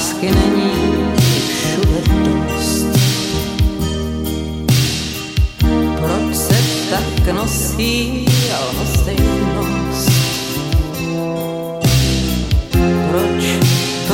lásky není všude dost. Proč se tak nosí a lhostej